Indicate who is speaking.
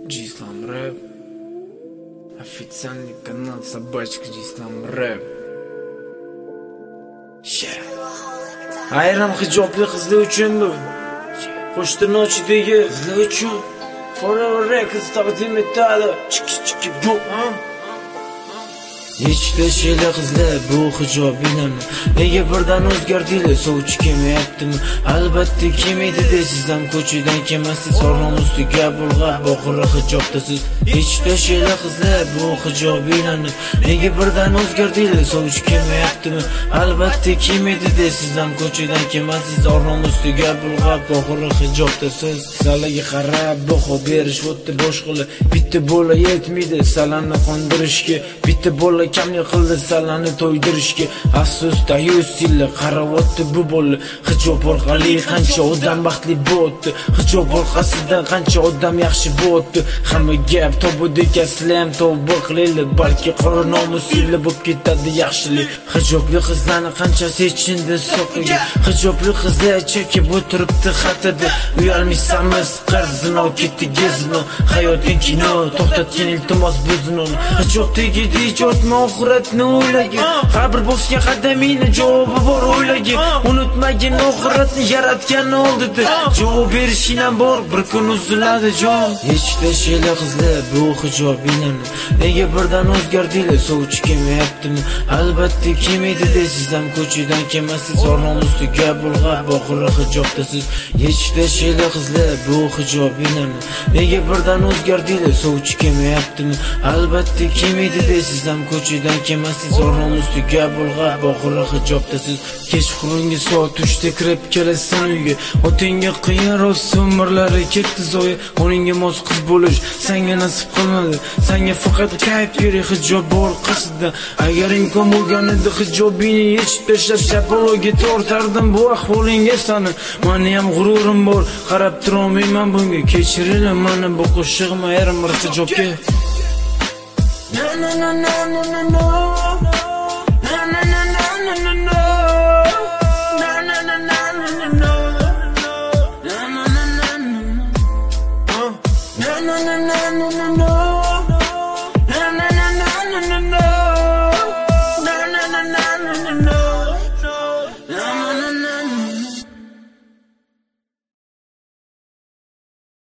Speaker 1: G-Slam Рэп. Официальный канал собачка G-Slam Рэп. Ayrim hijobli qizlar uchun bu. Qo'shtirnochidagi qizlar uchun Forever Records taqdim etadi. Chiki bu. Yechdi shela qizlar bu hijobinglarni. Nega birdan o'zgardinglar? Sovchi kelmayaptimi? Albatta kelmaydi deysizdan ko'chadan kelmasiz. Ornom ustiga bulg'ab oxiri hijobdasiz. Yechdi shela qizlar bu hijobinglarni. Nega birdan o'zgardinglar? Sovchi kelmayaptimi? Albatta kelmaydi deysizdan ko'chadan kelmasiz. Ornom ustiga bulg'ab oxiri hijobdasiz. Salaga qarab baho berish o'tdi boshqalar. Bitta bola yetmaydi salani qondirishga. Bitta bola kamlik qildi salani to'ydirishga. Afsusda 100 yil qarab o'tdi bu bola. Hijob orqali qancha odam baxtli bo'ldi. Hijob orqasidan qancha odam yaxshi bo'ldi. Hamma gap tobudek aslam tavba qilaylik. Balki qora nomusli bo'lib ketadi yaxshilik. Hijobli qizlarni qanchasi ichindi so'qiga. Hijobli qizlar chekib o'tiribdi xatada. Uyalmaysanmiz qarzino ketdi gezino. Hayoting kino to'xtatgan iltimos bizni. Hijobdagi ijodmi oxiratni o'ylagin. Qabr bosgan qadamingni javobi bor o'ylagin. Unutmagin oxiratni yaratgan oldida. Javob berishing ham bor, bir kun uziladi jon. Yechdi shela qizlar bu hijobinglarni. Nega birdan o'zgardinglar? Sovchi kelmayaptimi? Albatta kelmaydi deysizdan ko'chadan kelmasiz. Ornom ustiga bulg'ab oxiri hijobdasiz. Yechdi shela qizlar bu hijobinglarni. Nega birdan o'zgardinglar? Sovchi kelmayaptimi? Albatta kelmaydi deysizdan ko'chadan kelmasiz. Ornom ustiga bulg'ab oxiri hijobdasiz. Kechqurungi soat 3da kirib kelasan uyga. Otingga qiyin rost umrlari ketdi zoya. Uningga mos qiz bo'lish senga nasib qilmadi. Senga faqat kayf kerak hijob bor qasida. Agar imkon bo'lganida hijobingni yechib tashlab shapaloga tortardim bu ahvolingga sani. Meni ham g'ururim bor, qarab turolmayman bunga. Kechiringlar meni bu qo'shig'im ayrim hijobga. No.